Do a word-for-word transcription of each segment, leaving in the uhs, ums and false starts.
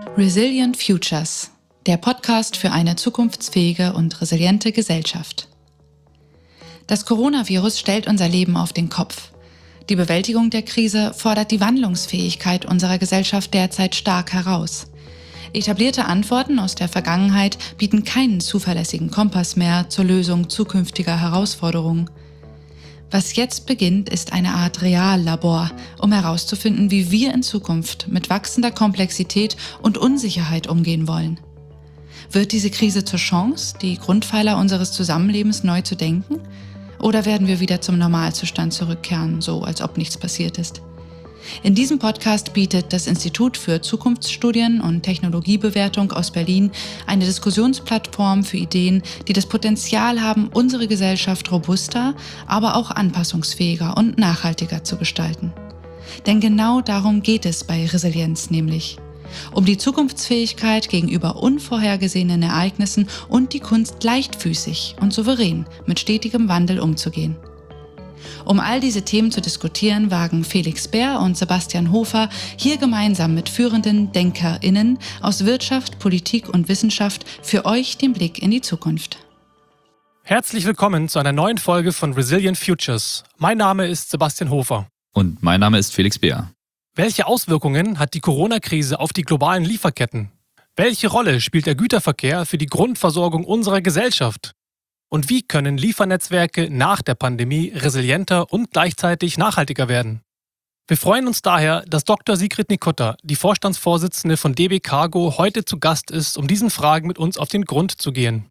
Resilient Futures, der Podcast für eine zukunftsfähige und resiliente Gesellschaft. Das Coronavirus stellt unser Leben auf den Kopf. Die Bewältigung der Krise fordert die Wandlungsfähigkeit unserer Gesellschaft derzeit stark heraus. Etablierte Antworten aus der Vergangenheit bieten keinen zuverlässigen Kompass mehr zur Lösung zukünftiger Herausforderungen. Was jetzt beginnt, ist eine Art Reallabor, um herauszufinden, wie wir in Zukunft mit wachsender Komplexität und Unsicherheit umgehen wollen. Wird diese Krise zur Chance, die Grundpfeiler unseres Zusammenlebens neu zu denken? Oder werden wir wieder zum Normalzustand zurückkehren, so als ob nichts passiert ist? In diesem Podcast bietet das Institut für Zukunftsstudien und Technologiebewertung aus Berlin eine Diskussionsplattform für Ideen, die das Potenzial haben, unsere Gesellschaft robuster, aber auch anpassungsfähiger und nachhaltiger zu gestalten. Denn genau darum geht es bei Resilienz nämlich. Um die Zukunftsfähigkeit gegenüber unvorhergesehenen Ereignissen und die Kunst, leichtfüßig und souverän mit stetigem Wandel umzugehen. Um all diese Themen zu diskutieren, wagen Felix Beer und Sebastian Hofer hier gemeinsam mit führenden DenkerInnen aus Wirtschaft, Politik und Wissenschaft für euch den Blick in die Zukunft. Herzlich willkommen zu einer neuen Folge von Resilient Futures. Mein Name ist Sebastian Hofer. Und mein Name ist Felix Beer. Welche Auswirkungen hat die Corona-Krise auf die globalen Lieferketten? Welche Rolle spielt der Güterverkehr für die Grundversorgung unserer Gesellschaft? Und wie können Liefernetzwerke nach der Pandemie resilienter und gleichzeitig nachhaltiger werden? Wir freuen uns daher, dass Doktor Sigrid Nikutta, die Vorstandsvorsitzende von D B Cargo, heute zu Gast ist, um diesen Fragen mit uns auf den Grund zu gehen.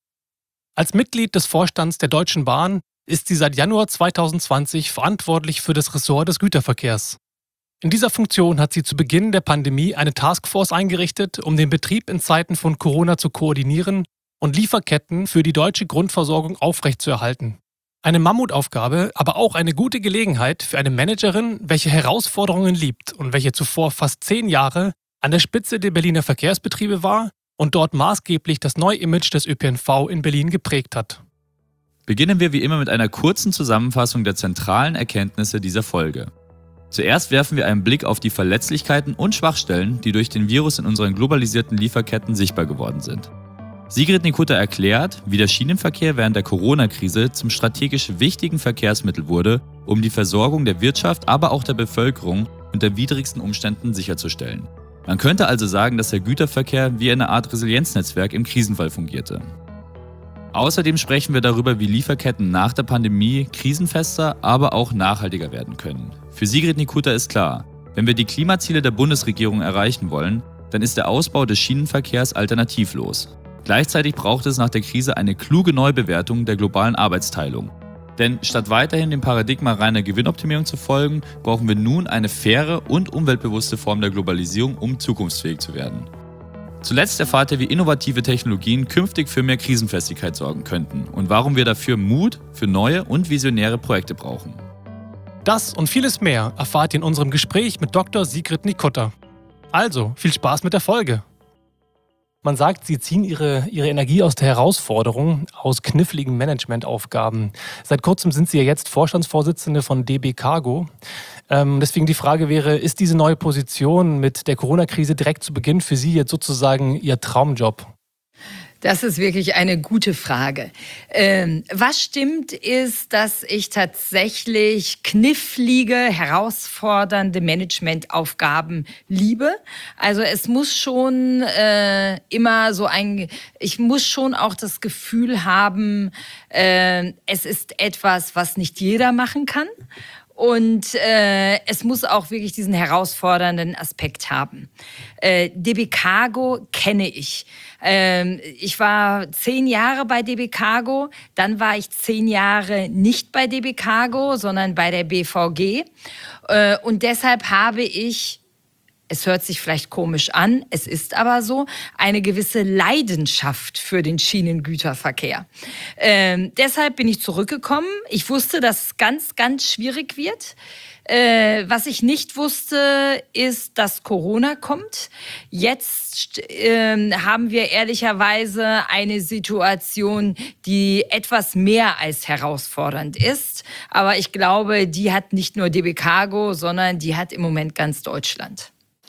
Als Mitglied des Vorstands der Deutschen Bahn ist sie seit Januar zweitausendzwanzig verantwortlich für das Ressort des Güterverkehrs. In dieser Funktion hat sie zu Beginn der Pandemie eine Taskforce eingerichtet, um den Betrieb in Zeiten von Corona zu koordinieren und Lieferketten für die deutsche Grundversorgung aufrechtzuerhalten. Eine Mammutaufgabe, aber auch eine gute Gelegenheit für eine Managerin, welche Herausforderungen liebt und welche zuvor fast zehn Jahre an der Spitze der Berliner Verkehrsbetriebe war und dort maßgeblich das neue Image des Ö P N V in Berlin geprägt hat. Beginnen wir wie immer mit einer kurzen Zusammenfassung der zentralen Erkenntnisse dieser Folge. Zuerst werfen wir einen Blick auf die Verletzlichkeiten und Schwachstellen, die durch den Virus in unseren globalisierten Lieferketten sichtbar geworden sind. Sigrid Nikutta erklärt, wie der Schienenverkehr während der Corona-Krise zum strategisch wichtigen Verkehrsmittel wurde, um die Versorgung der Wirtschaft, aber auch der Bevölkerung unter widrigsten Umständen sicherzustellen. Man könnte also sagen, dass der Güterverkehr wie eine Art Resilienznetzwerk im Krisenfall fungierte. Außerdem sprechen wir darüber, wie Lieferketten nach der Pandemie krisenfester, aber auch nachhaltiger werden können. Für Sigrid Nikutta ist klar, wenn wir die Klimaziele der Bundesregierung erreichen wollen, dann ist der Ausbau des Schienenverkehrs alternativlos. Gleichzeitig braucht es nach der Krise eine kluge Neubewertung der globalen Arbeitsteilung. Denn statt weiterhin dem Paradigma reiner Gewinnoptimierung zu folgen, brauchen wir nun eine faire und umweltbewusste Form der Globalisierung, um zukunftsfähig zu werden. Zuletzt erfahrt ihr, wie innovative Technologien künftig für mehr Krisenfestigkeit sorgen könnten und warum wir dafür Mut für neue und visionäre Projekte brauchen. Das und vieles mehr erfahrt ihr in unserem Gespräch mit Doktor Sigrid Nikutta. Also, viel Spaß mit der Folge! Man sagt, Sie ziehen Ihre, Ihre Energie aus der Herausforderung, aus kniffligen Managementaufgaben. Seit kurzem sind Sie ja jetzt Vorstandsvorsitzende von D B Cargo. Ähm, deswegen die Frage wäre, ist diese neue Position mit der Corona-Krise direkt zu Beginn für Sie jetzt sozusagen Ihr Traumjob? Das ist wirklich eine gute Frage. Ähm, was stimmt, ist, dass ich tatsächlich knifflige, herausfordernde Managementaufgaben liebe. Also es muss schon äh, immer so ein, ich muss schon auch das Gefühl haben, äh, es ist etwas, was nicht jeder machen kann. Und äh, es muss auch wirklich diesen herausfordernden Aspekt haben. Äh, D B Cargo kenne ich. Ähm, ich war zehn Jahre bei D B Cargo, dann war ich zehn Jahre nicht bei D B Cargo, sondern bei der B V G. Äh, und deshalb habe ich, es hört sich vielleicht komisch an, es ist aber so, eine gewisse Leidenschaft für den Schienengüterverkehr. Ähm, deshalb bin ich zurückgekommen. Ich wusste, dass es ganz, ganz schwierig wird. Äh, was ich nicht wusste, ist, dass Corona kommt. Jetzt äh, haben wir ehrlicherweise eine Situation, die etwas mehr als herausfordernd ist. Aber ich glaube, die hat nicht nur D B Cargo, sondern die hat im Moment ganz Deutschland.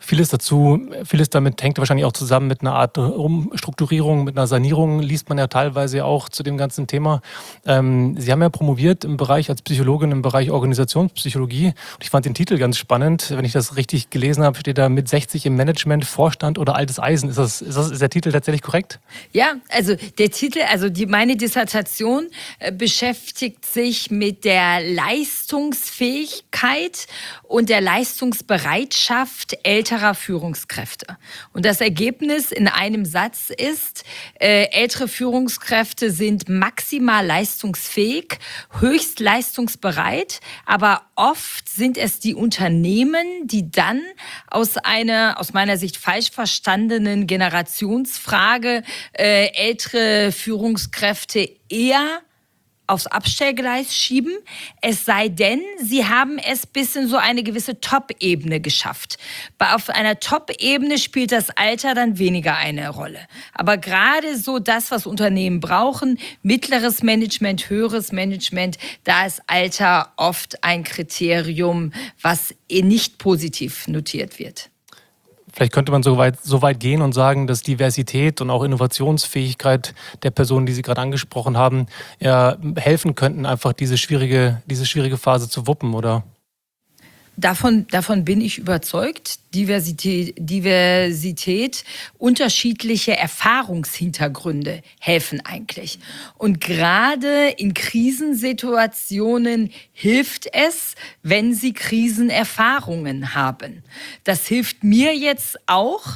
Vieles dazu, vieles damit hängt wahrscheinlich auch zusammen mit einer Art Umstrukturierung, mit einer Sanierung, liest man ja teilweise auch zu dem ganzen Thema. Ähm, Sie haben ja promoviert im Bereich als Psychologin im Bereich Organisationspsychologie. Und ich fand den Titel ganz spannend. Wenn ich das richtig gelesen habe, steht da mit sechzig im Management, Vorstand oder altes Eisen. Ist, das, ist, das, ist der Titel tatsächlich korrekt? Ja, also der Titel, also die, meine Dissertation äh, beschäftigt sich mit der Leistungsfähigkeit und der Leistungsbereitschaft älterer Führungskräfte. Und das Ergebnis in einem Satz ist, äh, ältere Führungskräfte sind maximal leistungsfähig, höchst leistungsbereit, aber oft sind es die Unternehmen, die dann aus einer, aus meiner Sicht falsch verstandenen Generationsfrage äh, ältere Führungskräfte eher aufs Abstellgleis schieben, es sei denn, sie haben es bis in so eine gewisse Top-Ebene geschafft. Auf einer Top-Ebene spielt das Alter dann weniger eine Rolle. Aber gerade so das, was Unternehmen brauchen, mittleres Management, höheres Management, da ist Alter oft ein Kriterium, was nicht positiv notiert wird. Vielleicht könnte man so weit, so weit gehen und sagen, dass Diversität und auch Innovationsfähigkeit der Personen, die Sie gerade angesprochen haben, ja, helfen könnten, einfach diese schwierige, diese schwierige Phase zu wuppen, oder? Davon, davon bin ich überzeugt. Diversität, Diversität, unterschiedliche Erfahrungshintergründe helfen eigentlich. Und gerade in Krisensituationen hilft es, wenn Sie Krisenerfahrungen haben. Das hilft mir jetzt auch.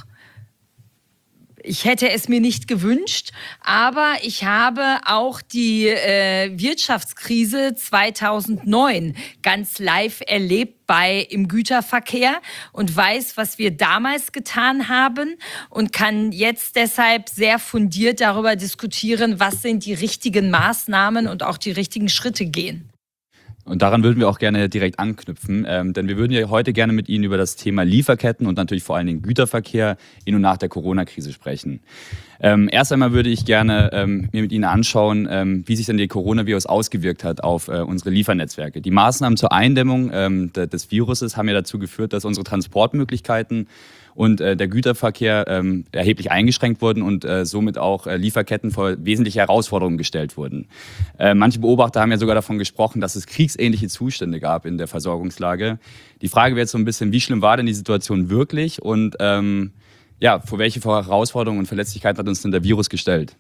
Ich hätte es mir nicht gewünscht, aber ich habe auch die äh, Wirtschaftskrise zweitausendneun ganz live erlebt bei im Güterverkehr und weiß, was wir damals getan haben und kann jetzt deshalb sehr fundiert darüber diskutieren, was sind die richtigen Maßnahmen und auch die richtigen Schritte gehen. Und daran würden wir auch gerne direkt anknüpfen, ähm, denn wir würden ja heute gerne mit Ihnen über das Thema Lieferketten und natürlich vor allen Dingen Güterverkehr in und nach der Corona-Krise sprechen. Ähm, erst einmal würde ich gerne ähm, mir mit Ihnen anschauen, ähm, wie sich denn der Coronavirus ausgewirkt hat auf äh, unsere Liefernetzwerke. Die Maßnahmen zur Eindämmung ähm, des Viruses haben ja dazu geführt, dass unsere Transportmöglichkeiten und äh, der Güterverkehr ähm, erheblich eingeschränkt wurden und äh, somit auch äh, Lieferketten vor wesentliche Herausforderungen gestellt wurden. Äh, manche Beobachter haben ja sogar davon gesprochen, dass es kriegsähnliche Zustände gab in der Versorgungslage. Die Frage wäre jetzt so ein bisschen, wie schlimm war denn die Situation wirklich und ähm, ja, vor welche Herausforderungen und Verletzlichkeiten hat uns denn der Virus gestellt?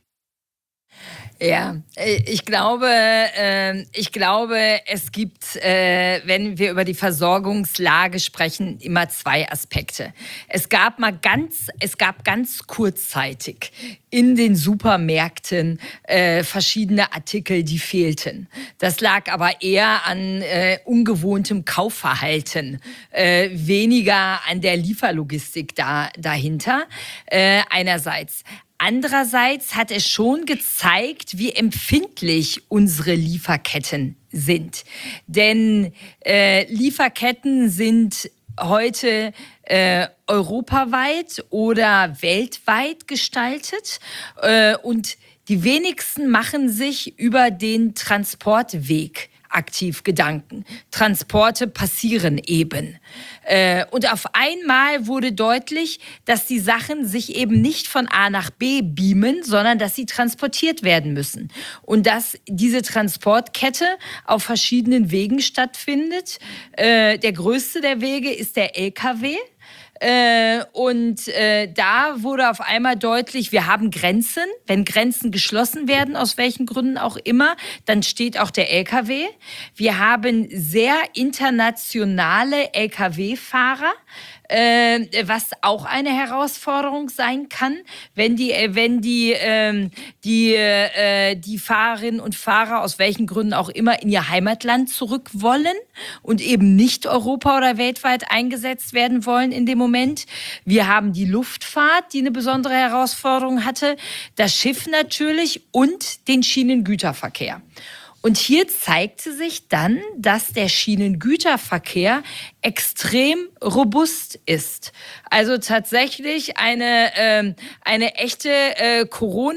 Ja, ich glaube, ich glaube, es gibt, wenn wir über die Versorgungslage sprechen, immer zwei Aspekte. Es gab mal ganz, es gab ganz kurzzeitig in den Supermärkten verschiedene Artikel, die fehlten. Das lag aber eher an ungewohntem Kaufverhalten, weniger an der Lieferlogistik da, dahinter, einerseits. Andererseits hat es schon gezeigt, wie empfindlich unsere Lieferketten sind. Denn äh, Lieferketten sind heute äh, europaweit oder weltweit gestaltet. Äh, und die wenigsten machen sich über den Transportweg aktiv Gedanken. Transporte passieren eben. Äh, und auf einmal wurde deutlich, dass die Sachen sich eben nicht von A nach B beamen, sondern dass sie transportiert werden müssen. Und dass diese Transportkette auf verschiedenen Wegen stattfindet. Äh, der größte der Wege ist der L K W. Äh, und äh, da wurde auf einmal deutlich, wir haben Grenzen. Wenn Grenzen geschlossen werden, aus welchen Gründen auch immer, dann steht auch der L K W. Wir haben sehr internationale L K W-Fahrer, äh, was auch eine Herausforderung sein kann, wenn die, wenn die, äh, die, äh, die Fahrerinnen und Fahrer aus welchen Gründen auch immer in ihr Heimatland zurück wollen und eben nicht Europa oder weltweit eingesetzt werden wollen in dem Moment. Wir haben die Luftfahrt, die eine besondere Herausforderung hatte, das Schiff natürlich und den Schienengüterverkehr. Und hier zeigte sich dann, dass der Schienengüterverkehr extrem robust ist. Also tatsächlich eine, äh, eine echte äh,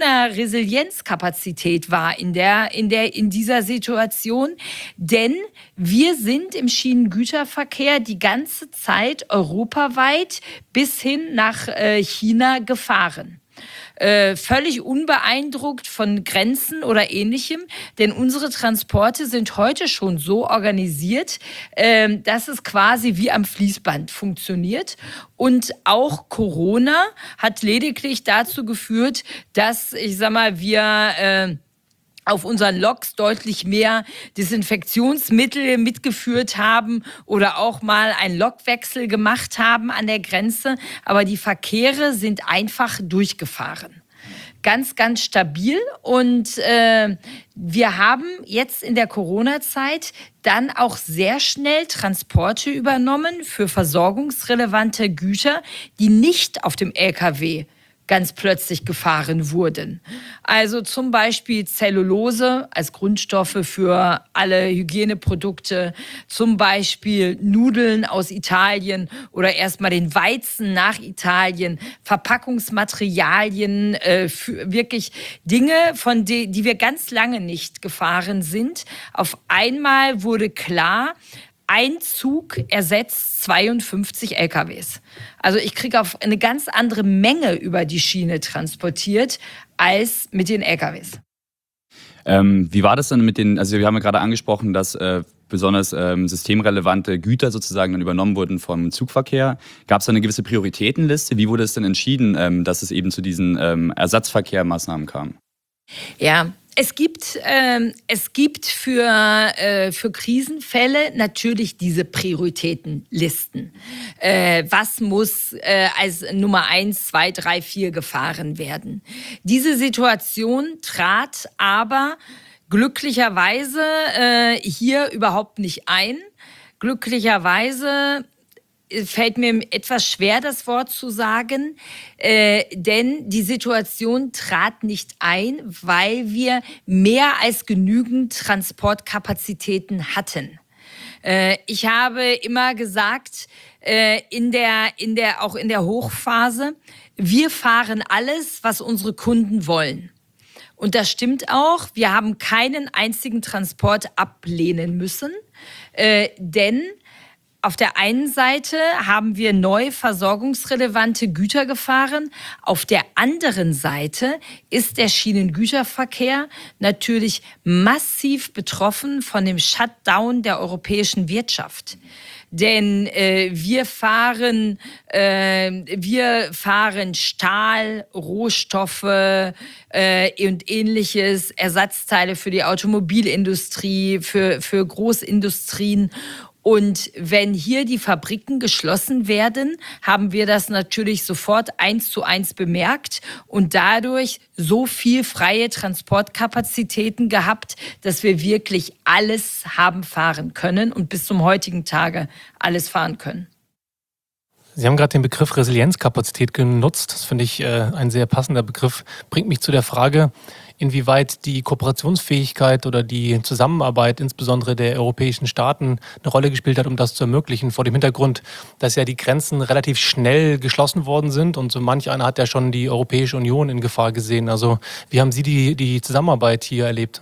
Corona-Resilienzkapazität war in, der, in, der, in dieser Situation. Denn wir sind im Schienengüterverkehr die ganze Zeit europaweit bis hin nach äh, China gefahren. Äh, völlig unbeeindruckt von Grenzen oder Ähnlichem, denn unsere Transporte sind heute schon so organisiert, äh, dass es quasi wie am Fließband funktioniert. Und auch Corona hat lediglich dazu geführt, dass, ich sag mal, wir äh, auf unseren Loks deutlich mehr Desinfektionsmittel mitgeführt haben oder auch mal einen Lokwechsel gemacht haben an der Grenze. Aber die Verkehre sind einfach durchgefahren. Ganz, ganz stabil. Und äh, wir haben jetzt in der Corona-Zeit dann auch sehr schnell Transporte übernommen für versorgungsrelevante Güter, die nicht auf dem L K W ganz plötzlich gefahren wurden. Also zum Beispiel Zellulose als Grundstoffe für alle Hygieneprodukte, zum Beispiel Nudeln aus Italien oder erstmal den Weizen nach Italien, Verpackungsmaterialien, äh, für wirklich Dinge, von die, die wir ganz lange nicht gefahren sind. Auf einmal wurde klar, ein Zug ersetzt zweiundfünfzig L K Ws. Also ich kriege auf eine ganz andere Menge über die Schiene transportiert als mit den L K Ws. Ähm, wie war das dann mit den, also wir haben ja gerade angesprochen, dass äh, besonders ähm, systemrelevante Güter sozusagen dann übernommen wurden vom Zugverkehr. Gab es da eine gewisse Prioritätenliste? Wie wurde es denn entschieden, ähm, dass es eben zu diesen ähm, Ersatzverkehrmaßnahmen kam? Ja, Es gibt, ähm, es gibt für, äh, für Krisenfälle natürlich diese Prioritätenlisten. Äh, was muss äh, als Nummer eins, zwei, drei, vier gefahren werden? Diese Situation trat aber glücklicherweise äh, hier überhaupt nicht ein. Glücklicherweise fällt mir etwas schwer, das Wort zu sagen, äh, denn die Situation trat nicht ein, weil wir mehr als genügend Transportkapazitäten hatten. Äh, ich habe immer gesagt, äh, in der, in der, auch in der Hochphase, wir fahren alles, was unsere Kunden wollen. Und das stimmt auch. Wir haben keinen einzigen Transport ablehnen müssen, äh, denn auf der einen Seite haben wir neu versorgungsrelevante Güter gefahren. Auf der anderen Seite ist der Schienengüterverkehr natürlich massiv betroffen von dem Shutdown der europäischen Wirtschaft. Denn äh, wir fahren, äh, wir fahren Stahl, Rohstoffe äh, und ähnliches, Ersatzteile für die Automobilindustrie, für, für Großindustrien. Und wenn hier die Fabriken geschlossen werden, haben wir das natürlich sofort eins zu eins bemerkt und dadurch so viel freie Transportkapazitäten gehabt, dass wir wirklich alles haben fahren können und bis zum heutigen Tage alles fahren können. Sie haben gerade den Begriff Resilienzkapazität genutzt. Das finde ich äh, ein sehr passender Begriff. Bringt mich zu der Frage, inwieweit die Kooperationsfähigkeit oder die Zusammenarbeit insbesondere der europäischen Staaten eine Rolle gespielt hat, um das zu ermöglichen. Vor dem Hintergrund, dass ja die Grenzen relativ schnell geschlossen worden sind und so manch einer hat ja schon die Europäische Union in Gefahr gesehen. Also wie haben Sie die, die Zusammenarbeit hier erlebt?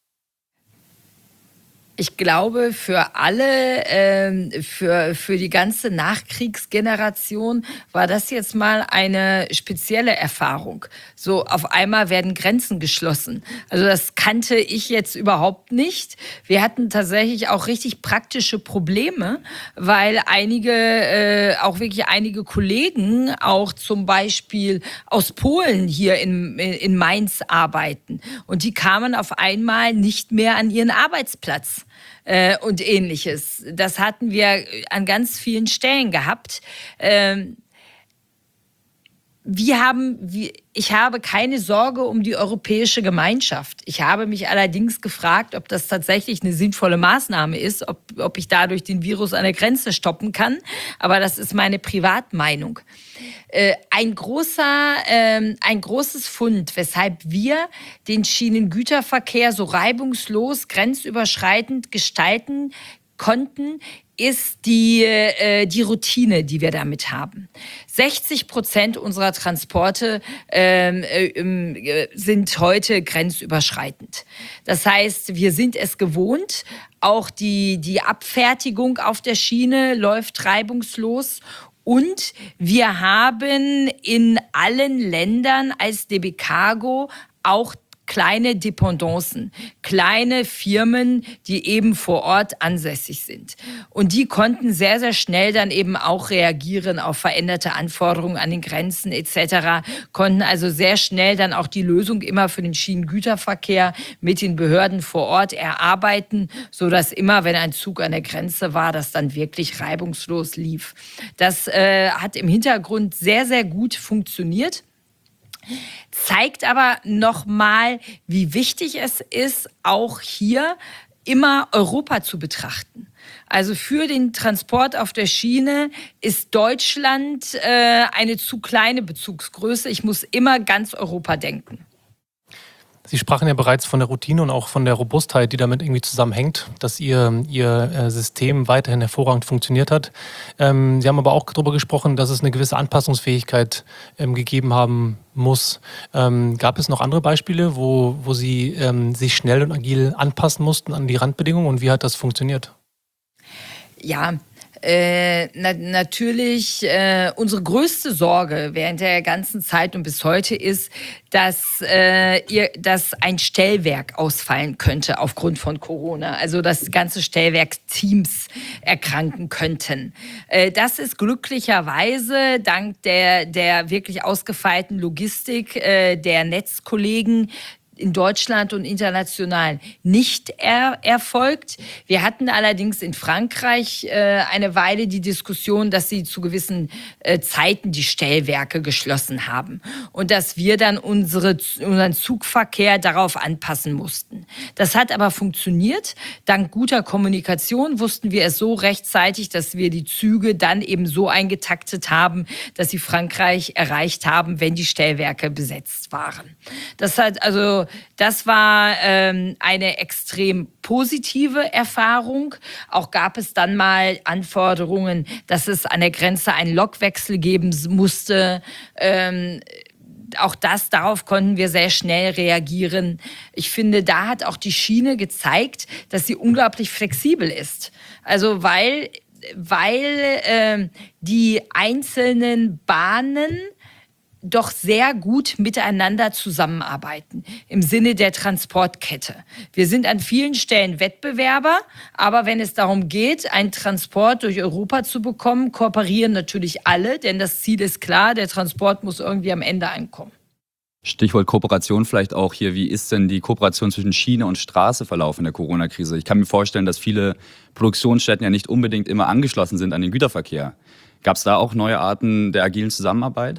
Ich glaube, für alle, ähm, für, für die ganze Nachkriegsgeneration war das jetzt mal eine spezielle Erfahrung. So auf einmal werden Grenzen geschlossen. Also das kannte ich jetzt überhaupt nicht. Wir hatten tatsächlich auch richtig praktische Probleme, weil einige, äh, auch wirklich einige Kollegen auch zum Beispiel aus Polen hier in, in Mainz arbeiten. Und die kamen auf einmal nicht mehr an ihren Arbeitsplatz. Äh, und ähnliches. Das hatten wir an ganz vielen Stellen gehabt. Ähm, Wir haben, ich habe keine Sorge um die europäische Gemeinschaft. Ich habe mich allerdings gefragt, ob das tatsächlich eine sinnvolle Maßnahme ist, ob, ob ich dadurch den Virus an der Grenze stoppen kann. Aber das ist meine Privatmeinung. Äh, ein großer, äh, ein großes Fund, weshalb wir den Schienengüterverkehr so reibungslos, grenzüberschreitend gestalten konnten, ist die, äh, die Routine, die wir damit haben. sechzig Prozent unserer Transporte ähm, äh, sind heute grenzüberschreitend. Das heißt, wir sind es gewohnt, auch die, die Abfertigung auf der Schiene läuft reibungslos. Und wir haben in allen Ländern als D B Cargo auch kleine Dependancen, kleine Firmen, die eben vor Ort ansässig sind. Und die konnten sehr, sehr schnell dann eben auch reagieren auf veränderte Anforderungen an den Grenzen et cetera, konnten also sehr schnell dann auch die Lösung immer für den Schienengüterverkehr mit den Behörden vor Ort erarbeiten, sodass immer, wenn ein Zug an der Grenze war, das dann wirklich reibungslos lief. Das äh, hat im Hintergrund sehr, sehr gut funktioniert. Zeigt aber nochmal, wie wichtig es ist, auch hier immer Europa zu betrachten. Also für den Transport auf der Schiene ist Deutschland äh, eine zu kleine Bezugsgröße. Ich muss immer ganz Europa denken. Sie sprachen ja bereits von der Routine und auch von der Robustheit, die damit irgendwie zusammenhängt, dass Ihr, Ihr System weiterhin hervorragend funktioniert hat. Ähm, Sie haben aber auch darüber gesprochen, dass es eine gewisse Anpassungsfähigkeit ähm, gegeben haben muss. Ähm, gab es noch andere Beispiele, wo, wo Sie ähm, sich schnell und agil anpassen mussten an die Randbedingungen und wie hat das funktioniert? Ja, Äh, na, natürlich äh, unsere größte Sorge während der ganzen Zeit und bis heute ist, dass, äh, ihr, dass ein Stellwerk ausfallen könnte aufgrund von Corona. Also dass ganze Stellwerksteams erkranken könnten. Äh, das ist glücklicherweise dank der, der wirklich ausgefeilten Logistik äh, der Netzkollegen in Deutschland und international nicht er, erfolgt. Wir hatten allerdings in Frankreich äh, eine Weile die Diskussion, dass sie zu gewissen äh, Zeiten die Stellwerke geschlossen haben und dass wir dann unsere, unseren Zugverkehr darauf anpassen mussten. Das hat aber funktioniert. Dank guter Kommunikation wussten wir es so rechtzeitig, dass wir die Züge dann eben so eingetaktet haben, dass sie Frankreich erreicht haben, wenn die Stellwerke besetzt waren. Das hat also Das war ähm, eine extrem positive Erfahrung. Auch gab es dann mal Anforderungen, dass es an der Grenze einen Lokwechsel geben musste. Ähm, auch das, darauf konnten wir sehr schnell reagieren. Ich finde, da hat auch die Schiene gezeigt, dass sie unglaublich flexibel ist. Also weil, weil äh, die einzelnen Bahnen doch sehr gut miteinander zusammenarbeiten im Sinne der Transportkette. Wir sind an vielen Stellen Wettbewerber, aber wenn es darum geht, einen Transport durch Europa zu bekommen, kooperieren natürlich alle, denn das Ziel ist klar, der Transport muss irgendwie am Ende ankommen. Stichwort Kooperation vielleicht auch hier. Wie ist denn die Kooperation zwischen Schiene und Straße verlaufen in der Corona-Krise? Ich kann mir vorstellen, dass viele Produktionsstätten ja nicht unbedingt immer angeschlossen sind an den Güterverkehr. Gab es da auch neue Arten der agilen Zusammenarbeit?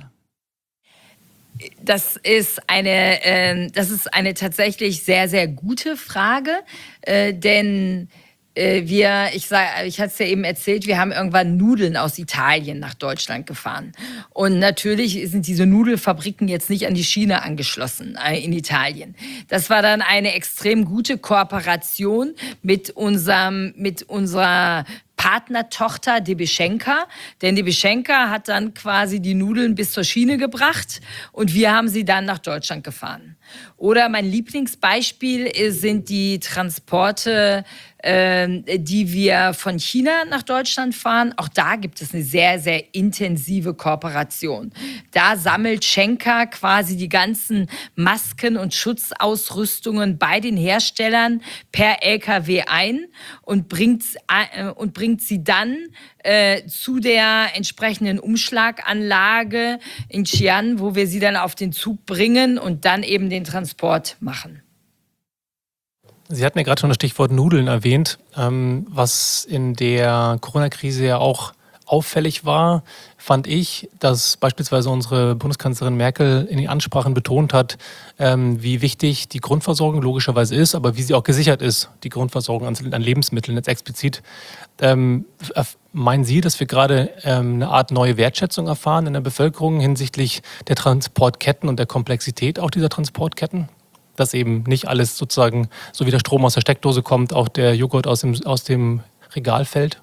Das ist eine, äh, das ist eine tatsächlich sehr, sehr gute Frage, äh, denn äh, wir, ich sag, ich hatte es ja eben erzählt, wir haben irgendwann Nudeln aus Italien nach Deutschland gefahren. Und natürlich sind diese Nudelfabriken jetzt nicht an die Schiene angeschlossen äh, in Italien. Das war dann eine extrem gute Kooperation mit unserem, mit unserer Partnertochter Debeschenka, denn Debeschenka hat dann quasi die Nudeln bis zur Schiene gebracht und wir haben sie dann nach Deutschland gefahren. Oder mein Lieblingsbeispiel sind die Transporte, äh, die wir von China nach Deutschland fahren. Auch da gibt es eine sehr, sehr intensive Kooperation. Da sammelt Schenker quasi die ganzen Masken und Schutzausrüstungen bei den Herstellern per L K W ein und bringt, äh, und bringt sie dann äh, zu der entsprechenden Umschlaganlage in Xi'an, wo wir sie dann auf den Zug bringen und dann eben den Transport machen. Sie hatten ja gerade schon das Stichwort Nudeln erwähnt, ähm, was in der Corona-Krise ja auch auffällig war, fand ich, dass beispielsweise unsere Bundeskanzlerin Merkel in den Ansprachen betont hat, ähm, wie wichtig die Grundversorgung logischerweise ist, aber wie sie auch gesichert ist, die Grundversorgung an, an Lebensmitteln jetzt explizit. Ähm, meinen Sie, dass wir gerade ähm, eine Art neue Wertschätzung erfahren in der Bevölkerung hinsichtlich der Transportketten und der Komplexität auch dieser Transportketten? Dass eben nicht alles sozusagen, so wie der Strom aus der Steckdose kommt, auch der Joghurt aus dem, aus dem Regal fällt?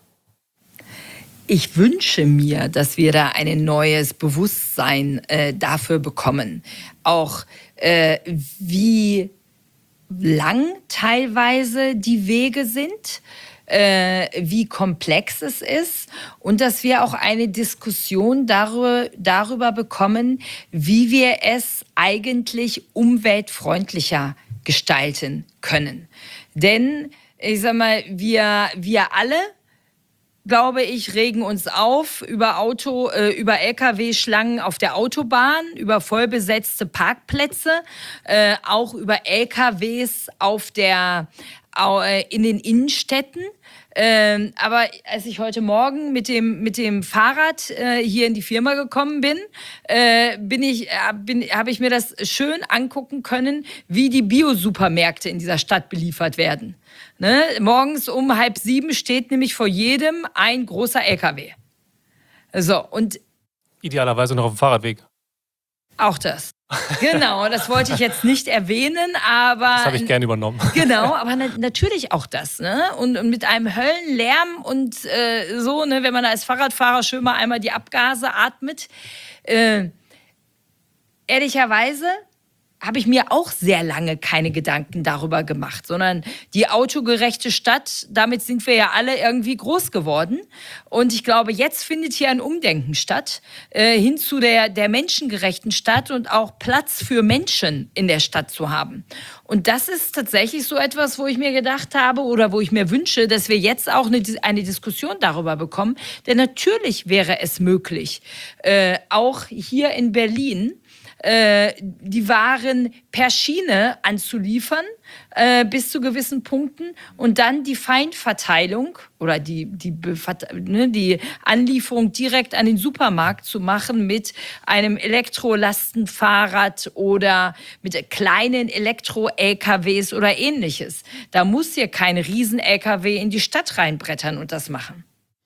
Ich wünsche mir, dass wir da ein neues Bewusstsein äh, dafür bekommen. Auch äh, wie lang teilweise die Wege sind, äh, wie komplex es ist und dass wir auch eine Diskussion darüber, darüber bekommen, wie wir es eigentlich umweltfreundlicher gestalten können. Denn, ich sag mal, wir, wir alle, glaube ich, regen uns auf über Auto, äh, über L K W-Schlangen auf der Autobahn, über vollbesetzte Parkplätze, äh, auch über L K Ws auf der, äh, in den Innenstädten. Ähm, aber als ich heute Morgen mit dem, mit dem Fahrrad äh, hier in die Firma gekommen bin, äh, bin ich, äh, bin, habe ich mir das schön angucken können, wie die Bio-Supermärkte in dieser Stadt beliefert werden. Ne? Morgens um halb sieben steht nämlich vor jedem ein großer L K W. So, und idealerweise noch auf dem Fahrradweg. Auch das. Genau, das wollte ich jetzt nicht erwähnen, aber... Das habe ich gerne übernommen. Genau, aber na, natürlich auch das. Ne? Und, und mit einem Höllenlärm und äh, so, ne, wenn man als Fahrradfahrer schön mal einmal die Abgase atmet. Äh, ehrlicherweise habe ich mir auch sehr lange keine Gedanken darüber gemacht, sondern die autogerechte Stadt, damit sind wir ja alle irgendwie groß geworden. Und ich glaube, jetzt findet hier ein Umdenken statt, äh, hin zu der, der menschengerechten Stadt und auch Platz für Menschen in der Stadt zu haben. Und das ist tatsächlich so etwas, wo ich mir gedacht habe oder wo ich mir wünsche, dass wir jetzt auch eine, eine Diskussion darüber bekommen. Denn natürlich wäre es möglich, äh, auch hier in Berlin, Äh, die Waren per Schiene anzuliefern, äh, bis zu gewissen Punkten und dann die Feinverteilung oder die, die, ne, die Anlieferung direkt an den Supermarkt zu machen mit einem Elektrolastenfahrrad oder mit kleinen Elektro-L K Ws oder ähnliches. Da muss hier kein Riesen-L K W in die Stadt reinbrettern und das machen.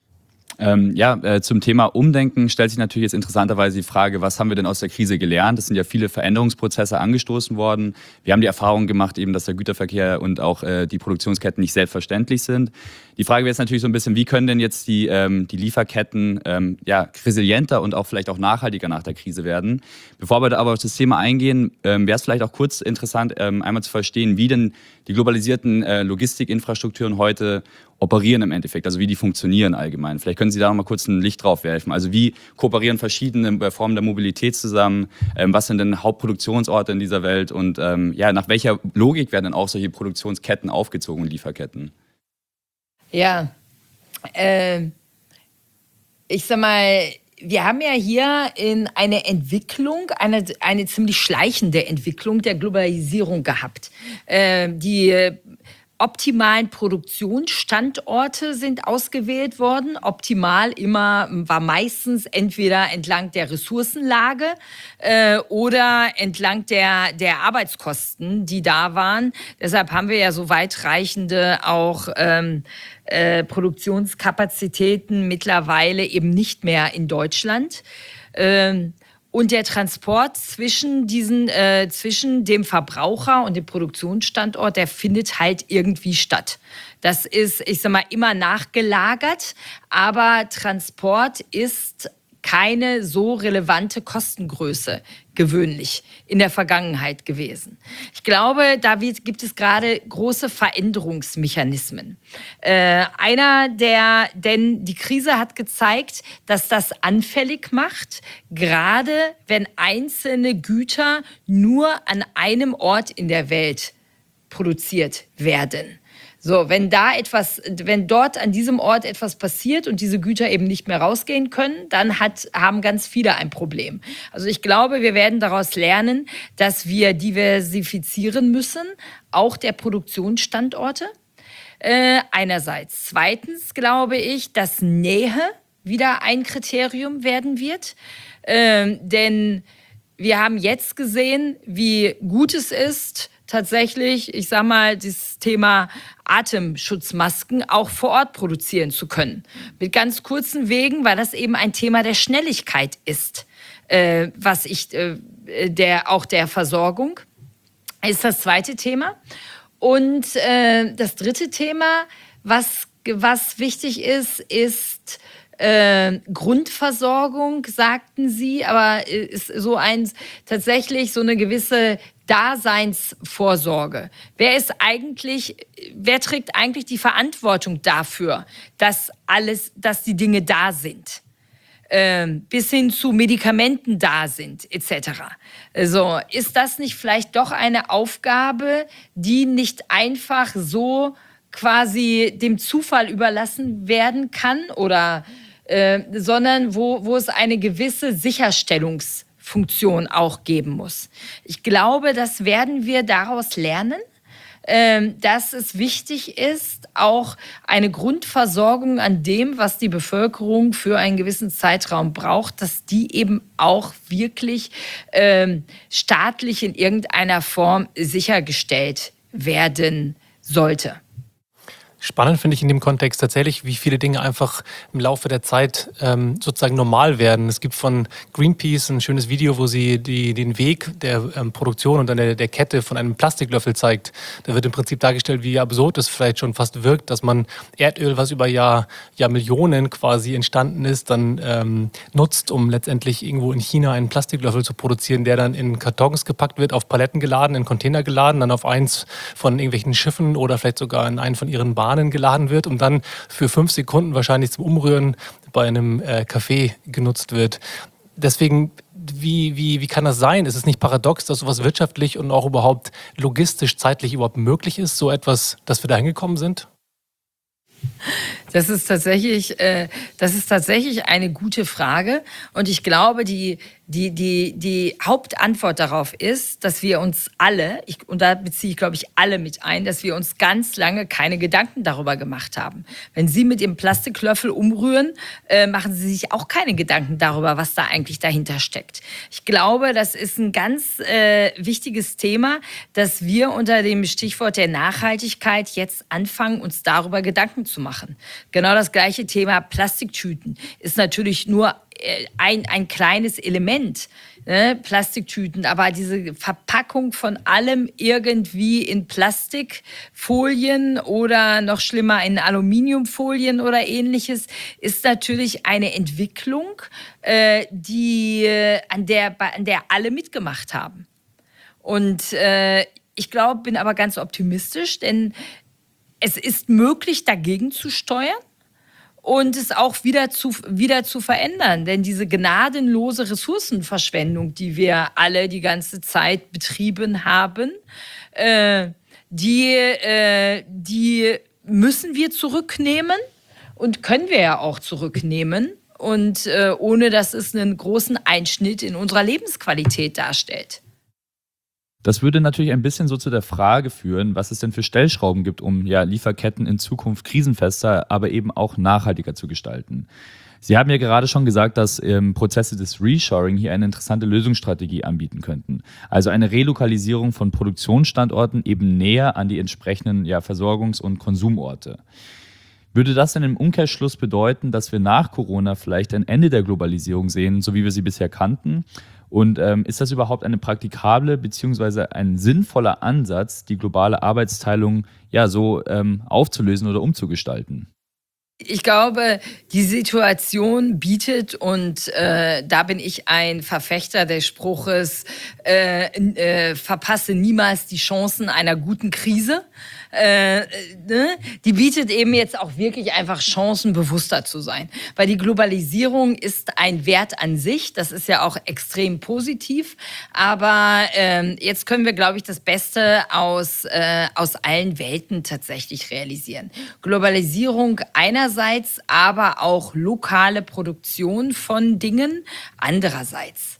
Ähm, ja, äh, zum Thema Umdenken stellt sich natürlich jetzt interessanterweise die Frage, was haben wir denn aus der Krise gelernt? Es sind ja viele Veränderungsprozesse angestoßen worden. Wir haben die Erfahrung gemacht, eben, dass der Güterverkehr und auch äh, die Produktionsketten nicht selbstverständlich sind. Die Frage wäre jetzt natürlich so ein bisschen, wie können denn jetzt die, ähm, die Lieferketten ähm, ja, resilienter und auch vielleicht auch nachhaltiger nach der Krise werden? Bevor wir da aber auf das Thema eingehen, ähm, wäre es vielleicht auch kurz interessant, ähm, einmal zu verstehen, wie denn die globalisierten äh, Logistikinfrastrukturen heute operieren im Endeffekt, also wie die funktionieren allgemein. Vielleicht können Sie da noch mal kurz ein Licht drauf werfen. Also wie kooperieren verschiedene Formen der Mobilität zusammen? Ähm, was sind denn Hauptproduktionsorte in dieser Welt? Und ähm, ja, nach welcher Logik werden denn auch solche Produktionsketten aufgezogen, Lieferketten? Ja, äh, ich sag mal, wir haben ja hier in eine Entwicklung, eine, eine ziemlich schleichende Entwicklung der Globalisierung gehabt. Äh, die optimalen Produktionsstandorte sind ausgewählt worden. Optimal immer war meistens entweder entlang der Ressourcenlage äh, oder entlang der, der Arbeitskosten, die da waren. Deshalb haben wir ja so weitreichende auch ähm, äh, Produktionskapazitäten mittlerweile eben nicht mehr in Deutschland. Ähm, Und der Transport zwischen diesen, äh, zwischen dem Verbraucher und dem Produktionsstandort, der findet halt irgendwie statt. Das ist, ich sag mal, immer nachgelagert, aber Transport ist keine so relevante Kostengröße gewöhnlich in der Vergangenheit gewesen. Ich glaube, da gibt es gerade große Veränderungsmechanismen. Äh, einer der, denn die Krise hat gezeigt, dass das anfällig macht, gerade wenn einzelne Güter nur an einem Ort in der Welt produziert werden. So, wenn da etwas, wenn dort an diesem Ort etwas passiert und diese Güter eben nicht mehr rausgehen können, dann hat, haben ganz viele ein Problem. Also ich glaube, wir werden daraus lernen, dass wir diversifizieren müssen, auch der Produktionsstandorte. Äh, einerseits. Zweitens glaube ich, dass Nähe wieder ein Kriterium werden wird. Ähm, denn wir haben jetzt gesehen, wie gut es ist, tatsächlich, ich sag mal, das Thema Atemschutzmasken auch vor Ort produzieren zu können. Mit ganz kurzen Wegen, weil das eben ein Thema der Schnelligkeit ist, äh, was ich, äh, der, auch der Versorgung, ist das zweite Thema. Und äh, das dritte Thema, was, was wichtig ist, ist Äh, Grundversorgung, sagten Sie, aber ist so ein, tatsächlich so eine gewisse Daseinsvorsorge. Wer ist eigentlich, wer trägt eigentlich die Verantwortung dafür, dass alles, dass die Dinge da sind? Ähm, bis hin zu Medikamenten da sind, et cetera. Also ist das nicht vielleicht doch eine Aufgabe, die nicht einfach so quasi dem Zufall überlassen werden kann oder äh, sondern wo, wo es eine gewisse Sicherstellungsfunktion auch geben muss. Ich glaube, das werden wir daraus lernen, äh, dass es wichtig ist, auch eine Grundversorgung an dem, was die Bevölkerung für einen gewissen Zeitraum braucht, dass die eben auch wirklich äh, staatlich in irgendeiner Form sichergestellt werden sollte. Spannend finde ich in dem Kontext tatsächlich, wie viele Dinge einfach im Laufe der Zeit ähm, sozusagen normal werden. Es gibt von Greenpeace ein schönes Video, wo sie die, den Weg der ähm, Produktion und dann der, der Kette von einem Plastiklöffel zeigt. Da wird im Prinzip dargestellt, wie absurd es vielleicht schon fast wirkt, dass man Erdöl, was über Jahr, Jahr Millionen quasi entstanden ist, dann ähm, nutzt, um letztendlich irgendwo in China einen Plastiklöffel zu produzieren, der dann in Kartons gepackt wird, auf Paletten geladen, in Container geladen, dann auf eins von irgendwelchen Schiffen oder vielleicht sogar in einen von ihren Bahnen geladen wird, um dann für fünf Sekunden wahrscheinlich zum Umrühren bei einem äh, Kaffee genutzt wird. Deswegen, wie, wie, wie kann das sein? Ist es nicht paradox, dass sowas wirtschaftlich und auch überhaupt logistisch, zeitlich überhaupt möglich ist, so etwas, dass wir da hingekommen sind? Das ist tatsächlich, äh, das ist tatsächlich eine gute Frage. Und ich glaube, die, die, die, die Hauptantwort darauf ist, dass wir uns alle, ich, und da beziehe ich, glaube ich, alle mit ein, dass wir uns ganz lange keine Gedanken darüber gemacht haben. Wenn Sie mit Ihrem Plastiklöffel umrühren, äh, machen Sie sich auch keine Gedanken darüber, was da eigentlich dahinter steckt. Ich glaube, das ist ein ganz äh, wichtiges Thema, dass wir unter dem Stichwort der Nachhaltigkeit jetzt anfangen, uns darüber Gedanken zu machen. Genau das gleiche Thema Plastiktüten ist natürlich nur ein, ein kleines Element, ne? Plastiktüten, aber diese Verpackung von allem irgendwie in Plastikfolien oder noch schlimmer in Aluminiumfolien oder ähnliches ist natürlich eine Entwicklung, äh, die, äh, an, der, an der alle mitgemacht haben. Und äh, ich glaube, bin aber ganz optimistisch, denn es ist möglich, dagegen zu steuern und es auch wieder zu, wieder zu verändern. Denn diese gnadenlose Ressourcenverschwendung, die wir alle die ganze Zeit betrieben haben, äh, die, äh, die müssen wir zurücknehmen und können wir ja auch zurücknehmen. Und äh, ohne dass es einen großen Einschnitt in unserer Lebensqualität darstellt. Das würde natürlich ein bisschen so zu der Frage führen, was es denn für Stellschrauben gibt, um ja, Lieferketten in Zukunft krisenfester, aber eben auch nachhaltiger zu gestalten. Sie haben ja gerade schon gesagt, dass ähm, Prozesse des Reshoring hier eine interessante Lösungsstrategie anbieten könnten. Also eine Relokalisierung von Produktionsstandorten eben näher an die entsprechenden ja, Versorgungs- und Konsumorte. Würde das denn im Umkehrschluss bedeuten, dass wir nach Corona vielleicht ein Ende der Globalisierung sehen, so wie wir sie bisher kannten? Und ähm, ist das überhaupt eine praktikable bzw. ein sinnvoller Ansatz, die globale Arbeitsteilung ja so ähm, aufzulösen oder umzugestalten? Ich glaube, die Situation bietet, und äh, da bin ich ein Verfechter des Spruches, äh, äh, verpasse niemals die Chancen einer guten Krise. Äh, ne? Die bietet eben jetzt auch wirklich einfach Chancen, bewusster zu sein. Weil die Globalisierung ist ein Wert an sich, das ist ja auch extrem positiv. Aber äh, jetzt können wir, glaube ich, das Beste aus, äh, aus allen Welten tatsächlich realisieren. Globalisierung einerseits, aber auch lokale Produktion von Dingen andererseits.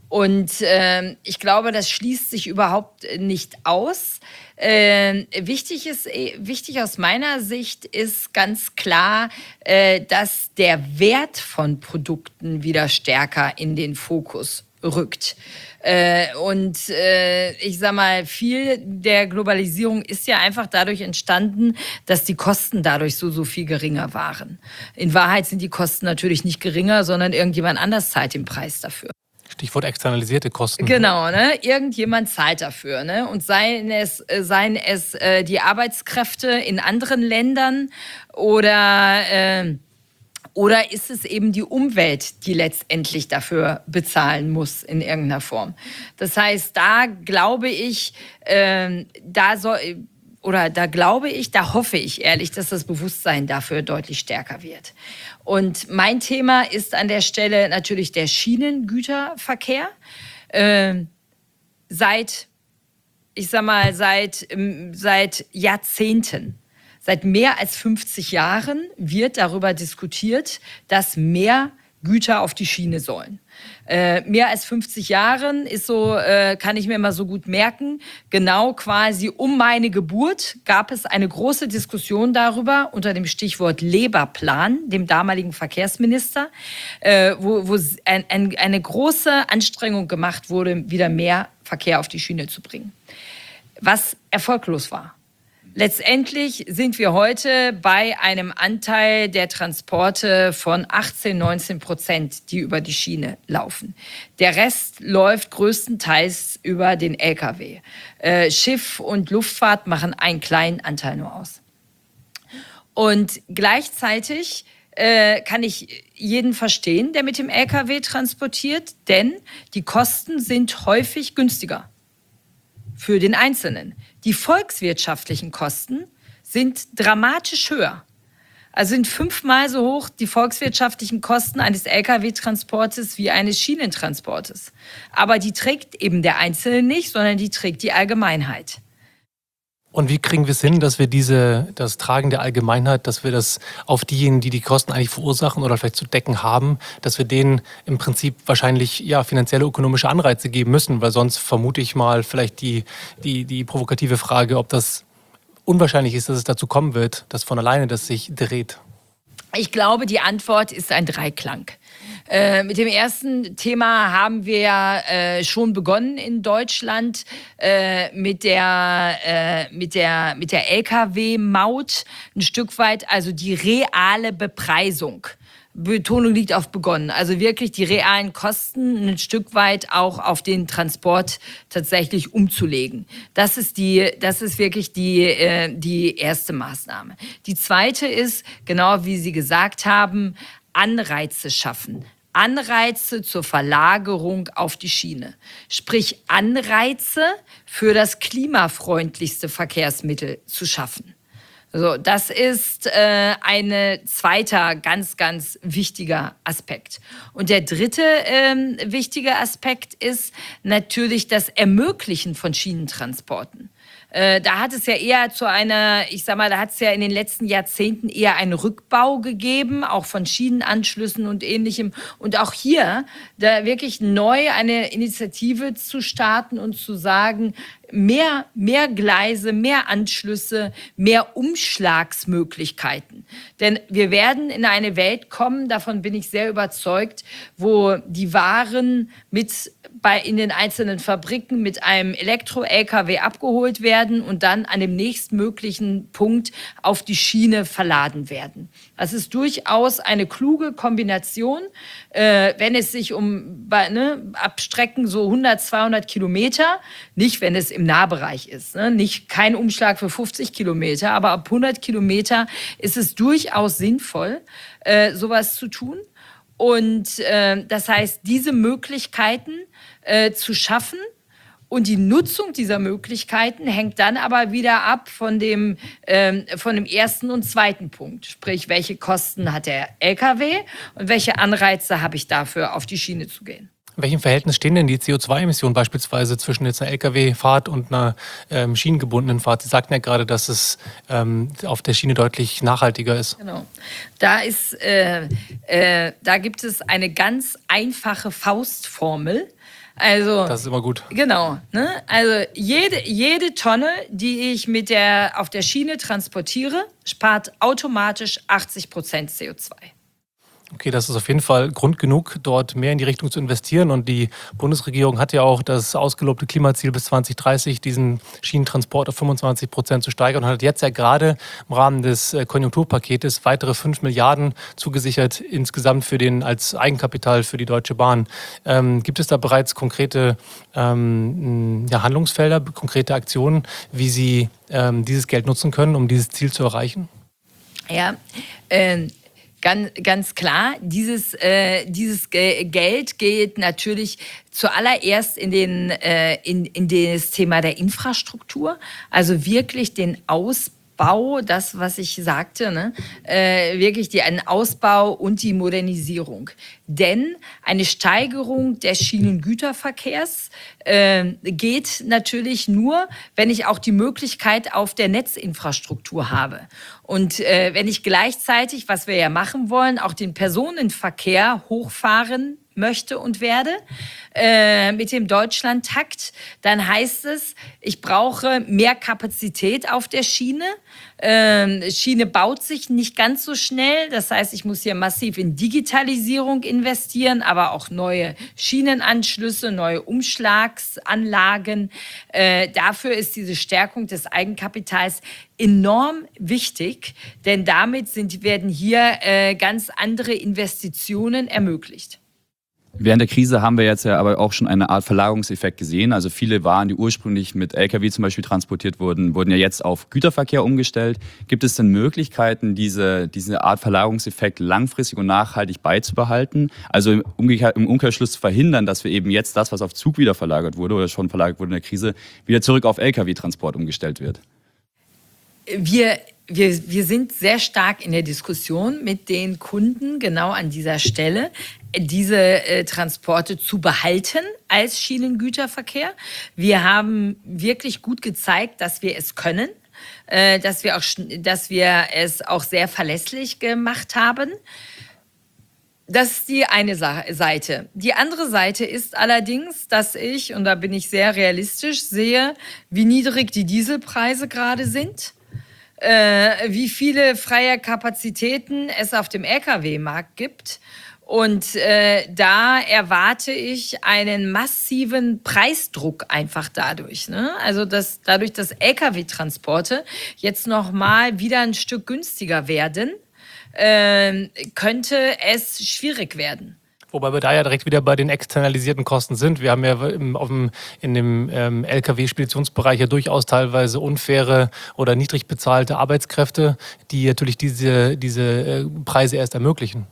Und äh, ich glaube, das schließt sich überhaupt nicht aus. Äh, wichtig ist, wichtig aus meiner Sicht ist ganz klar, äh, dass der Wert von Produkten wieder stärker in den Fokus rückt. Äh, und äh, ich sag mal, viel der Globalisierung ist ja einfach dadurch entstanden, dass die Kosten dadurch so, so viel geringer waren. In Wahrheit sind die Kosten natürlich nicht geringer, sondern irgendjemand anders zahlt den Preis dafür. Stichwort externalisierte Kosten. Genau, ne? Irgendjemand zahlt dafür, ne? Und seien es, äh, seien es äh, die Arbeitskräfte in anderen Ländern oder, äh, oder ist es eben die Umwelt, die letztendlich dafür bezahlen muss in irgendeiner Form. Das heißt, da glaube ich, äh, da soll... Oder da glaube ich, da hoffe ich ehrlich, dass das Bewusstsein dafür deutlich stärker wird. Und mein Thema ist an der Stelle natürlich der Schienengüterverkehr. Äh, seit, ich sag mal, seit, seit Jahrzehnten, seit mehr als fünfzig Jahren wird darüber diskutiert, dass mehr Güter auf die Schiene sollen. Äh, mehr als fünfzig Jahren ist so, äh, kann ich mir immer so gut merken, genau quasi um meine Geburt gab es eine große Diskussion darüber unter dem Stichwort Leberplan, dem damaligen Verkehrsminister, äh, wo, wo ein, ein, eine große Anstrengung gemacht wurde, wieder mehr Verkehr auf die Schiene zu bringen, was erfolglos war. Letztendlich sind wir heute bei einem Anteil der Transporte von achtzehn, neunzehn Prozent, die über die Schiene laufen. Der Rest läuft größtenteils über den L K W. Äh, Schiff und Luftfahrt machen einen kleinen Anteil nur aus. Und gleichzeitig äh, kann ich jeden verstehen, der mit dem L K W transportiert, denn die Kosten sind häufig günstiger für den Einzelnen. Die volkswirtschaftlichen Kosten sind dramatisch höher. Also sind fünfmal so hoch die volkswirtschaftlichen Kosten eines L K W-Transportes wie eines Schienentransportes. Aber die trägt eben der Einzelne nicht, sondern die trägt die Allgemeinheit. Und wie kriegen wir es hin, dass wir diese, das Tragen der Allgemeinheit, dass wir das auf diejenigen, die die Kosten eigentlich verursachen oder vielleicht zu decken haben, dass wir denen im Prinzip wahrscheinlich ja, finanzielle, ökonomische Anreize geben müssen, weil sonst vermute ich mal vielleicht die, die, die provokative Frage, ob das unwahrscheinlich ist, dass es dazu kommen wird, dass von alleine das sich dreht. Ich glaube, die Antwort ist ein Dreiklang. Äh, mit dem ersten Thema haben wir ja äh, schon begonnen in Deutschland äh, mit der, äh, mit der, mit der L K W-Maut ein Stück weit, also die reale Bepreisung. Betonung liegt auf begonnen. Also wirklich die realen Kosten ein Stück weit auch auf den Transport tatsächlich umzulegen. Das ist die, das ist wirklich die, äh, die erste Maßnahme. Die zweite ist, genau wie Sie gesagt haben, Anreize schaffen. Anreize zur Verlagerung auf die Schiene. Sprich Anreize für das klimafreundlichste Verkehrsmittel zu schaffen. So, das ist äh, ein zweiter ganz, ganz wichtiger Aspekt. Und der dritte ähm, wichtige Aspekt ist natürlich das Ermöglichen von Schienentransporten. Äh, da hat es ja eher zu einer, ich sag mal, da hat es ja in den letzten Jahrzehnten eher einen Rückbau gegeben, auch von Schienenanschlüssen und Ähnlichem. Und auch hier da wirklich neu eine Initiative zu starten und zu sagen, mehr, mehr Gleise, mehr Anschlüsse, mehr Umschlagsmöglichkeiten. Denn wir werden in eine Welt kommen, davon bin ich sehr überzeugt, wo die Waren mit bei, in den einzelnen Fabriken mit einem Elektro-L K W abgeholt werden und dann an dem nächstmöglichen Punkt auf die Schiene verladen werden. Das ist durchaus eine kluge Kombination, äh, wenn es sich um bei, ne, Abstrecken so hundert, zweihundert Kilometer, nicht wenn es im Nahbereich ist, ne, nicht kein Umschlag für fünfzig Kilometer, aber ab hundert Kilometer ist es durchaus sinnvoll, äh, sowas zu tun. Und äh, das heißt, diese Möglichkeiten äh, zu schaffen und die Nutzung dieser Möglichkeiten hängt dann aber wieder ab von dem, ähm, von dem ersten und zweiten Punkt. Sprich, welche Kosten hat der L K W und welche Anreize habe ich dafür, auf die Schiene zu gehen. In welchem Verhältnis stehen denn die C O zwei Emissionen beispielsweise zwischen jetzt einer L K W-Fahrt und einer ähm, schienengebundenen Fahrt? Sie sagten ja gerade, dass es ähm, auf der Schiene deutlich nachhaltiger ist. Genau. Da ist, äh, äh, da gibt es eine ganz einfache Faustformel. Also, das ist immer gut. Genau. Ne? Also jede, jede Tonne, die ich mit der, auf der Schiene transportiere, spart automatisch achtzig Prozent C O zwei. Okay, das ist auf jeden Fall Grund genug, dort mehr in die Richtung zu investieren. Und die Bundesregierung hat ja auch das ausgelobte Klimaziel bis zwanzig dreißig, diesen Schienentransport auf fünfundzwanzig Prozent zu steigern und hat jetzt ja gerade im Rahmen des Konjunkturpaketes weitere fünf Milliarden zugesichert insgesamt für den als Eigenkapital für die Deutsche Bahn. Ähm, gibt es da bereits konkrete ähm, ja, Handlungsfelder, konkrete Aktionen, wie Sie ähm, dieses Geld nutzen können, um dieses Ziel zu erreichen? Ja, ähm Ganz, ganz klar, dieses, äh, dieses Geld geht natürlich zuallererst in, den, äh, in, in das Thema der Infrastruktur, also wirklich den Ausbau, das, was ich sagte, ne? äh, wirklich die, einen Ausbau und die Modernisierung. Denn eine Steigerung des Schienengüterverkehrs äh, geht natürlich nur, wenn ich auch die Möglichkeit auf der Netzinfrastruktur habe. Und äh, wenn ich gleichzeitig, was wir ja machen wollen, auch den Personenverkehr hochfahren möchte und werde äh, mit dem Deutschlandtakt, dann heißt es, ich brauche mehr Kapazität auf der Schiene. Äh, Schiene baut sich nicht ganz so schnell. Das heißt, ich muss hier massiv in Digitalisierung investieren, aber auch neue Schienenanschlüsse, neue Umschlagsanlagen. Äh, dafür ist diese Stärkung des Eigenkapitals enorm wichtig, denn damit sind, werden hier äh, ganz andere Investitionen ermöglicht. Während der Krise haben wir jetzt ja aber auch schon eine Art Verlagerungseffekt gesehen. Also viele Waren, die ursprünglich mit L K W zum Beispiel transportiert wurden, wurden ja jetzt auf Güterverkehr umgestellt. Gibt es denn Möglichkeiten, diese, diese Art Verlagerungseffekt langfristig und nachhaltig beizubehalten? Also im, Umgekehr, im Umkehrschluss zu verhindern, dass wir eben jetzt das, was auf Zug wieder verlagert wurde oder schon verlagert wurde in der Krise, wieder zurück auf L K W-Transport umgestellt wird? Wir Wir, wir sind sehr stark in der Diskussion mit den Kunden genau an dieser Stelle, diese äh, Transporte zu behalten als Schienengüterverkehr. Wir haben wirklich gut gezeigt, dass wir es können, äh, dass wir auch, dass wir es auch sehr verlässlich gemacht haben. Das ist die eine Seite. Die andere Seite ist allerdings, dass ich, und da bin ich sehr realistisch, sehe, wie niedrig die Dieselpreise gerade sind. Äh, wie viele freie Kapazitäten es auf dem L K W-Markt gibt. Und äh, da erwarte ich einen massiven Preisdruck einfach dadurch. Ne? Also dass dadurch, dass L K W-Transporte jetzt noch mal wieder ein Stück günstiger werden, äh, könnte es schwierig werden. Wobei wir da ja direkt wieder bei den externalisierten Kosten sind. Wir haben ja im, auf dem, in dem ähm, L K W-Speditionsbereich ja durchaus teilweise unfaire oder niedrig bezahlte Arbeitskräfte, die natürlich diese, diese äh, Preise erst ermöglichen.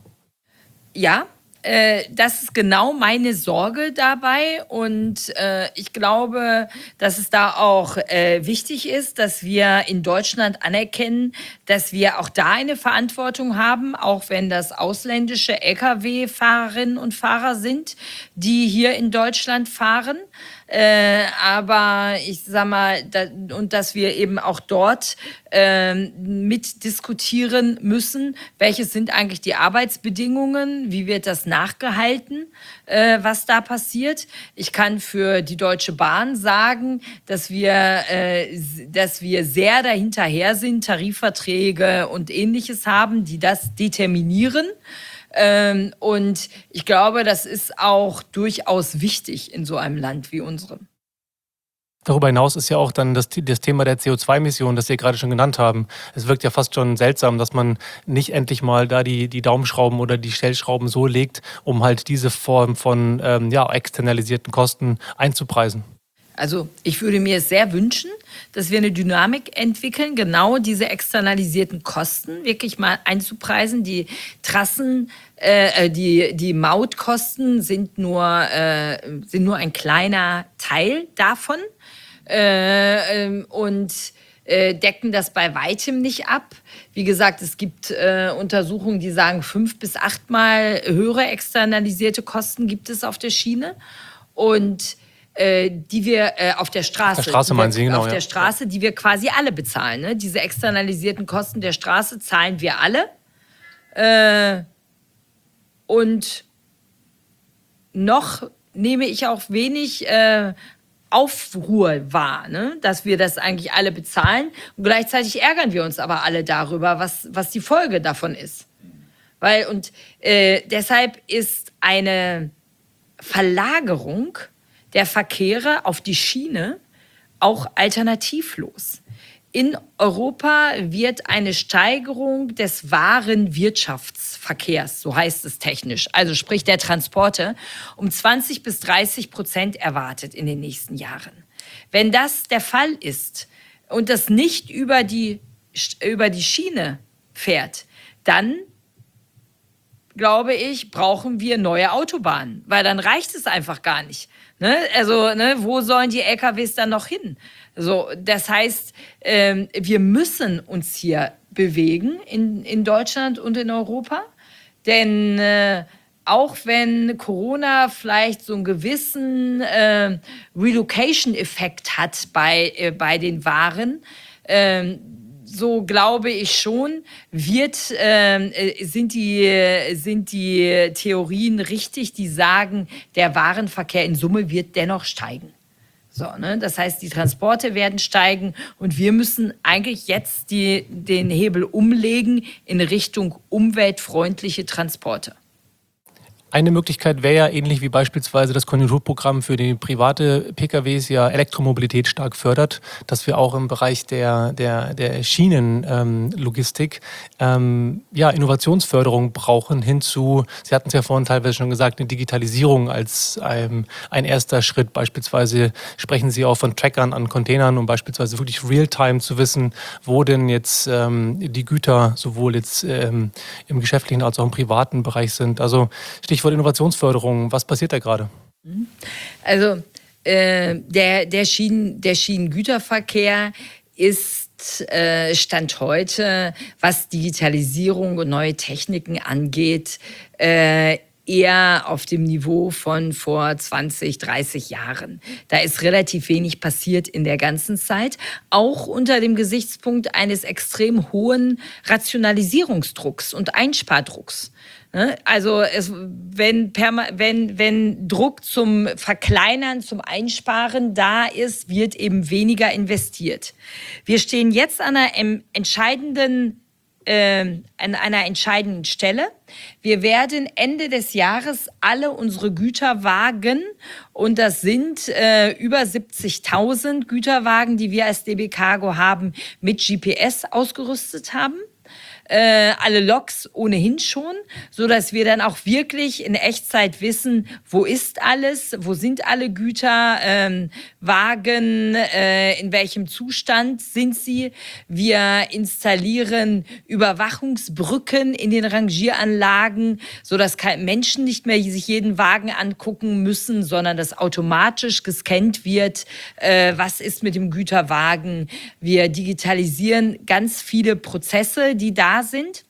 Ja, äh, das ist genau meine Sorge dabei. Und äh, ich glaube, dass es da auch äh, wichtig ist, dass wir in Deutschland anerkennen, dass wir auch da eine Verantwortung haben, auch wenn das ausländische L K W-Fahrerinnen und Fahrer sind, die hier in Deutschland fahren. Äh, aber ich sag mal, da, und dass wir eben auch dort äh, mit diskutieren müssen, welche sind eigentlich die Arbeitsbedingungen, wie wird das nachgehalten, äh, was da passiert. Ich kann für die Deutsche Bahn sagen, dass wir, äh, dass wir sehr dahinterher sind, Tarifverträge und Ähnliches haben, die das determinieren. Ähm, und ich glaube, das ist auch durchaus wichtig in so einem Land wie unserem. Darüber hinaus ist ja auch dann das, das Thema der C O zwei Emissionen, das Sie gerade schon genannt haben. Es wirkt ja fast schon seltsam, dass man nicht endlich mal da die, die Daumenschrauben oder die Stellschrauben so legt, um halt diese Form von ähm, ja, externalisierten Kosten einzupreisen. Also ich würde mir sehr wünschen, dass wir eine Dynamik entwickeln, genau diese externalisierten Kosten wirklich mal einzupreisen. Die Trassen, äh, die, die Mautkosten sind nur, äh, sind nur ein kleiner Teil davon. Äh, und äh, decken das bei weitem nicht ab. Wie gesagt, es gibt äh, Untersuchungen, die sagen, fünf bis achtmal höhere externalisierte Kosten gibt es auf der Schiene. Und äh, die wir äh, auf der Straße, auf der Straße meinen Sie, genau, auf ja. der Straße, die wir quasi alle bezahlen. Ne? Diese externalisierten Kosten der Straße zahlen wir alle. Äh, und noch nehme ich auch wenig äh, Aufruhr wahr, ne? Dass wir das eigentlich alle bezahlen. Und gleichzeitig ärgern wir uns aber alle darüber, was, was die Folge davon ist. Weil, und äh, deshalb ist eine Verlagerung der Verkehre auf die Schiene auch alternativlos. In Europa wird eine Steigerung des Warenwirtschaftsverkehrs, so heißt es technisch, also sprich der Transporte, um zwanzig bis dreißig Prozent erwartet in den nächsten Jahren. Wenn das der Fall ist und das nicht über die, über die Schiene fährt, dann glaube ich, brauchen wir neue Autobahnen, weil dann reicht es einfach gar nicht. Ne? Also, ne, wo sollen die L K Ws dann noch hin? So, das heißt, ähm, wir müssen uns hier bewegen in, in Deutschland und in Europa, denn äh, auch wenn Corona vielleicht so einen gewissen äh, Relocation-Effekt hat bei, äh, bei den Waren, äh, so glaube ich schon, wird, äh, sind, die, sind die Theorien richtig, die sagen, der Warenverkehr in Summe wird dennoch steigen. So, ne? Das heißt, die Transporte werden steigen und wir müssen eigentlich jetzt die, den Hebel umlegen in Richtung umweltfreundliche Transporte. Eine Möglichkeit wäre ja ähnlich wie beispielsweise das Konjunkturprogramm für die private P K Ws ja Elektromobilität stark fördert, dass wir auch im Bereich der, der, der Schienenlogistik ähm, ja, Innovationsförderung brauchen hinzu, Sie hatten es ja vorhin teilweise schon gesagt, eine Digitalisierung als ähm, ein erster Schritt. Beispielsweise sprechen Sie auch von Trackern an Containern, um beispielsweise wirklich real-time zu wissen, wo denn jetzt ähm, die Güter sowohl jetzt ähm, im geschäftlichen als auch im privaten Bereich sind. Also Stichwort Innovationsförderung, was passiert da gerade? Also äh, der, der, Schienen, der Schienengüterverkehr ist äh, Stand heute, was Digitalisierung und neue Techniken angeht, äh, eher auf dem Niveau von vor zwanzig, dreißig Jahren. Da ist relativ wenig passiert in der ganzen Zeit, auch unter dem Gesichtspunkt eines extrem hohen Rationalisierungsdrucks und Einspardrucks. Also es, wenn, wenn, wenn Druck zum Verkleinern, zum Einsparen da ist, wird eben weniger investiert. Wir stehen jetzt an einer entscheidenden äh, an einer entscheidenden Stelle. Wir werden Ende des Jahres alle unsere Güterwagen, und das sind äh, über siebzigtausend Güterwagen, die wir als D B Cargo haben, mit G P S ausgerüstet haben. Äh, alle Loks ohnehin schon, so dass wir dann auch wirklich in Echtzeit wissen, wo ist alles, wo sind alle Güter, ähm, Wagen, äh, in welchem Zustand sind sie. Wir installieren Überwachungsbrücken in den Rangieranlagen, so dass Menschen nicht mehr sich jeden Wagen angucken müssen, sondern dass automatisch gescannt wird, äh, was ist mit dem Güterwagen. Wir digitalisieren ganz viele Prozesse, die da sind,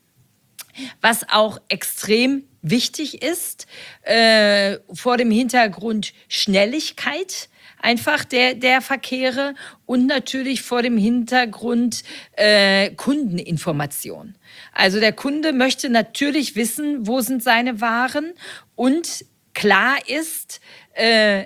was auch extrem wichtig ist, äh, vor dem Hintergrund Schnelligkeit einfach der, der Verkehre und natürlich vor dem Hintergrund äh, Kundeninformation. Also der Kunde möchte natürlich wissen, wo sind seine Waren, und klar ist, äh,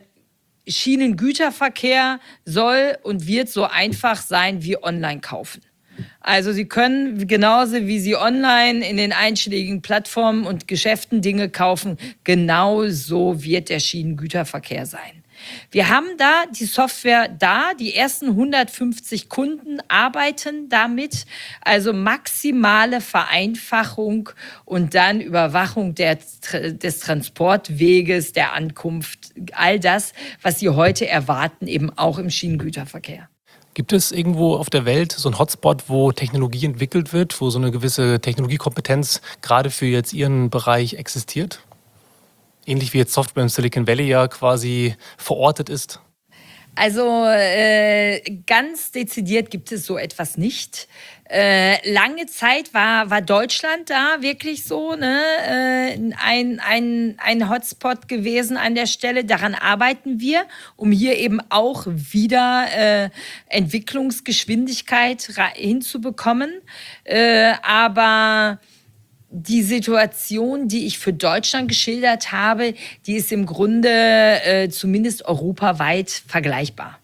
Schienengüterverkehr soll und wird so einfach sein wie online kaufen. Also Sie können genauso wie Sie online in den einschlägigen Plattformen und Geschäften Dinge kaufen, genauso wird der Schienengüterverkehr sein. Wir haben da die Software da, die ersten hundertfünfzig Kunden arbeiten damit, also maximale Vereinfachung und dann Überwachung der, des Transportweges, der Ankunft, all das, was Sie heute erwarten, eben auch im Schienengüterverkehr. Gibt es irgendwo auf der Welt so einen Hotspot, wo Technologie entwickelt wird, wo so eine gewisse Technologiekompetenz gerade für jetzt Ihren Bereich existiert? Ähnlich wie jetzt Software im Silicon Valley ja quasi verortet ist? Also äh, ganz dezidiert gibt es so etwas nicht. Äh, lange Zeit war, war Deutschland da wirklich so, ne? äh, ein, ein, ein Hotspot gewesen an der Stelle. Daran arbeiten wir, um hier eben auch wieder äh, Entwicklungsgeschwindigkeit hinzubekommen. Äh, aber die Situation, die ich für Deutschland geschildert habe, die ist im Grunde äh, zumindest europaweit vergleichbar.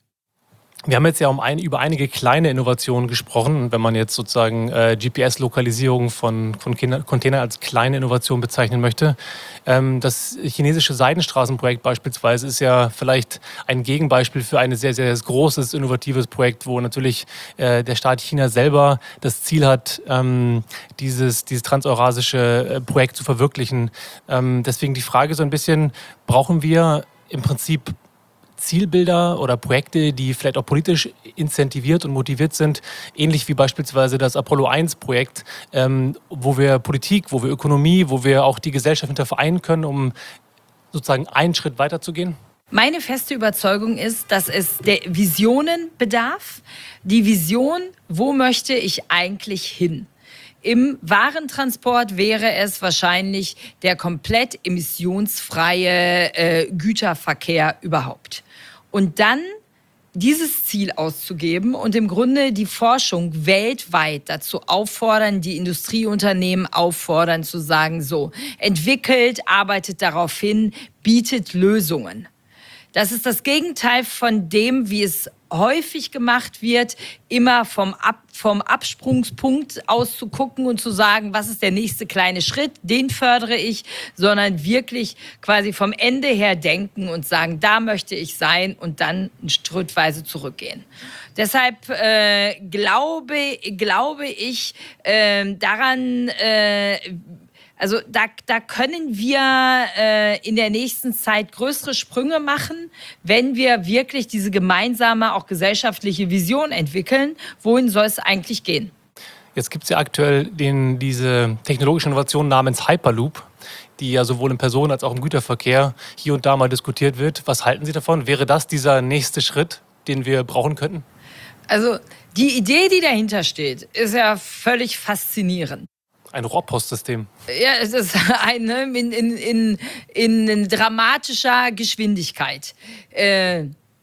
Wir haben jetzt ja um ein, über einige kleine Innovationen gesprochen. Wenn man jetzt sozusagen äh, G P S-Lokalisierung von, von Containern als kleine Innovation bezeichnen möchte. Ähm, das chinesische Seidenstraßenprojekt beispielsweise ist ja vielleicht ein Gegenbeispiel für ein sehr, sehr großes, innovatives Projekt, wo natürlich äh, der Staat China selber das Ziel hat, ähm, dieses, dieses transeurasische äh, Projekt zu verwirklichen. Ähm, deswegen die Frage so ein bisschen, brauchen wir im Prinzip Zielbilder oder Projekte, die vielleicht auch politisch incentiviert und motiviert sind, ähnlich wie beispielsweise das Apollo eins Projekt, ähm, wo wir Politik, wo wir Ökonomie, wo wir auch die Gesellschaft hinter vereinen können, um sozusagen einen Schritt weiterzugehen? Meine feste Überzeugung ist, dass es der Visionen bedarf. Die Vision, wo möchte ich eigentlich hin? Im Warentransport wäre es wahrscheinlich der komplett emissionsfreie äh, Güterverkehr überhaupt. Und dann dieses Ziel auszugeben und im Grunde die Forschung weltweit dazu auffordern, die Industrieunternehmen auffordern zu sagen, so, entwickelt, arbeitet darauf hin, bietet Lösungen. Das ist das Gegenteil von dem, wie es häufig gemacht wird, immer vom, Ab, vom Absprungspunkt aus zu gucken und zu sagen, was ist der nächste kleine Schritt, den fördere ich, sondern wirklich quasi vom Ende her denken und sagen, da möchte ich sein und dann schrittweise zurückgehen. Deshalb äh, glaube, glaube ich äh, daran, äh, Also da, da können wir äh, in der nächsten Zeit größere Sprünge machen, wenn wir wirklich diese gemeinsame, auch gesellschaftliche Vision entwickeln. Wohin soll es eigentlich gehen? Jetzt gibt es ja aktuell den, diese technologische Innovation namens Hyperloop, die ja sowohl im Personen- als auch im Güterverkehr hier und da mal diskutiert wird. Was halten Sie davon? Wäre das dieser nächste Schritt, den wir brauchen könnten? Also die Idee, die dahinter steht, ist ja völlig faszinierend. Ein Rohrpostsystem. Ja, es ist eine in, in, in, in dramatischer Geschwindigkeit. Äh,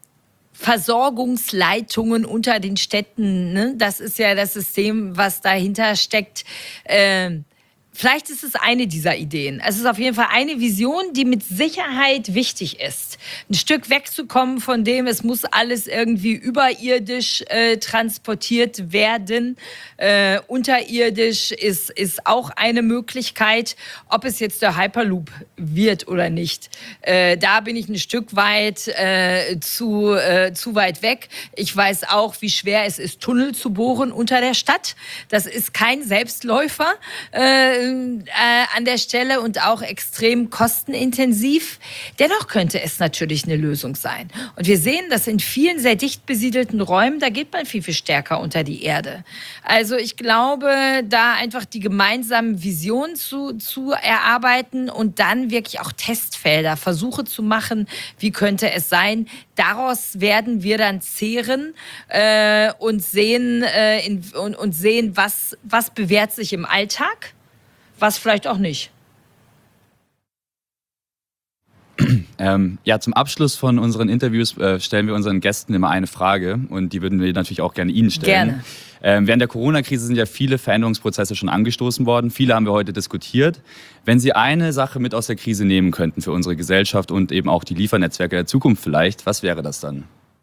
Versorgungsleitungen unter den Städten, ne? Das ist ja das System, was dahinter steckt. Äh, Vielleicht ist es eine dieser Ideen. Es ist auf jeden Fall eine Vision, die mit Sicherheit wichtig ist. Ein Stück wegzukommen von dem, es muss alles irgendwie überirdisch äh, transportiert werden. Äh, unterirdisch ist, ist auch eine Möglichkeit. Ob es jetzt der Hyperloop wird oder nicht, äh, da bin ich ein Stück weit äh, zu, äh, zu weit weg. Ich weiß auch, wie schwer es ist, Tunnel zu bohren unter der Stadt. Das ist kein Selbstläufer. Äh, an der Stelle und auch extrem kostenintensiv. Dennoch könnte es natürlich eine Lösung sein. Und wir sehen, dass in vielen sehr dicht besiedelten Räumen, da geht man viel, viel stärker unter die Erde. Also ich glaube, da einfach die gemeinsamen Visionen zu, zu erarbeiten und dann wirklich auch Testfelder, Versuche zu machen, wie könnte es sein. Daraus werden wir dann zehren äh, und sehen, äh, in, und, und sehen was, was bewährt sich im Alltag. Was vielleicht auch nicht. Ähm, ja, zum Abschluss von unseren Interviews äh, stellen wir unseren Gästen immer eine Frage und die würden wir natürlich auch gerne Ihnen stellen. Gerne. Ähm, während der Corona-Krise sind ja viele Veränderungsprozesse schon angestoßen worden. Viele haben wir heute diskutiert. Wenn Sie eine Sache mit aus der Krise nehmen könnten für unsere Gesellschaft und eben auch die Liefernetzwerke der Zukunft vielleicht, was wäre das dann?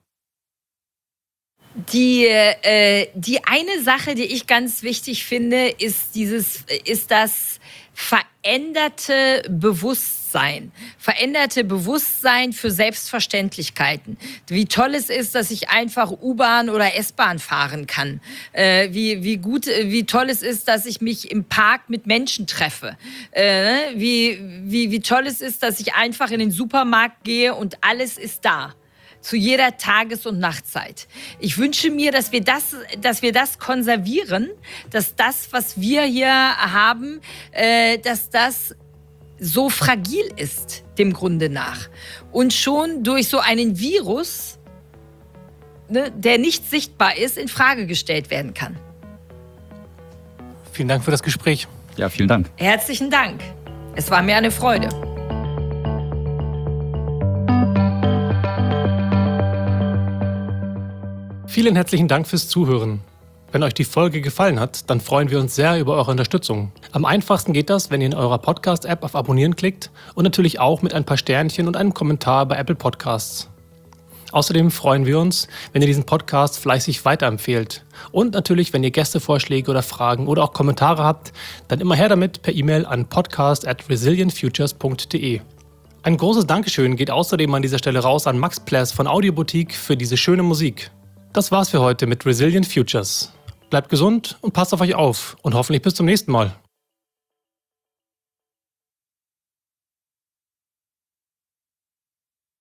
Die, äh, die eine Sache, die ich ganz wichtig finde, ist dieses, ist das veränderte Bewusstsein. Veränderte Bewusstsein für Selbstverständlichkeiten. Wie toll es ist, dass ich einfach U-Bahn oder S-Bahn fahren kann. Äh, wie, wie gut, wie toll es ist, dass ich mich im Park mit Menschen treffe. Äh, wie, wie, wie toll es ist, dass ich einfach in den Supermarkt gehe und alles ist da. Zu jeder Tages- und Nachtzeit. Ich wünsche mir, dass wir das, dass wir das konservieren, dass das, was wir hier haben, äh, dass das so fragil ist, dem Grunde nach. Und schon durch so einen Virus ne, der nicht sichtbar ist, in Frage gestellt werden kann. Vielen Dank für das Gespräch. Ja, vielen Dank. Herzlichen Dank. Es war mir eine Freude. Vielen herzlichen Dank fürs Zuhören. Wenn euch die Folge gefallen hat, dann freuen wir uns sehr über eure Unterstützung. Am einfachsten geht das, wenn ihr in eurer Podcast-App auf Abonnieren klickt und natürlich auch mit ein paar Sternchen und einem Kommentar bei Apple Podcasts. Außerdem freuen wir uns, wenn ihr diesen Podcast fleißig weiterempfehlt. Und natürlich, wenn ihr Gästevorschläge oder Fragen oder auch Kommentare habt, dann immer her damit per E-Mail an podcast at resilient futures punkt de. Ein großes Dankeschön geht außerdem an dieser Stelle raus an Max Pless von Audioboutique für diese schöne Musik. Das war's für heute mit Resilient Futures. Bleibt gesund und passt auf euch auf und hoffentlich bis zum nächsten Mal.